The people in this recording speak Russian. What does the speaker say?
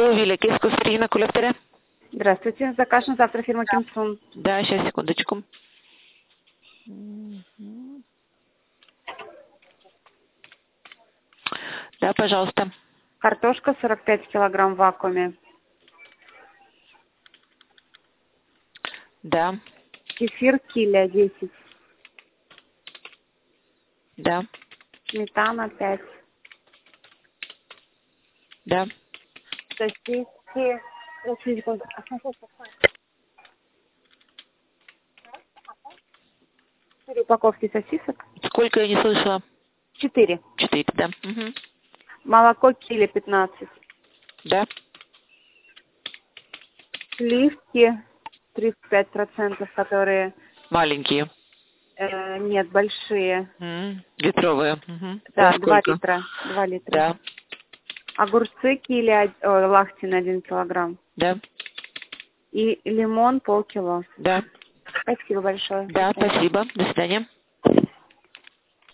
Виля Киско, Ирина Кулевтере. Здравствуйте. Заказ на завтра фирма Кимсун. Да, сейчас, секундочку. Да, пожалуйста. Картошка 45 килограмм в вакууме. Да, Кефир киля 10. да, Сметана 5. да. Сосиски. 4 упаковки сосисок. Сколько я не слышала? 4. 4, да. Угу. Молоко киля 15. Да, Сливки 35%, которые маленькие. нет, большие. Литровые. Угу. Да, По 2 сколько? литра. 2 литра. Да, Огурцы киля, лахтин 1 килограмм. да, И лимон полкило. да, Спасибо большое. да, спасибо. До свидания.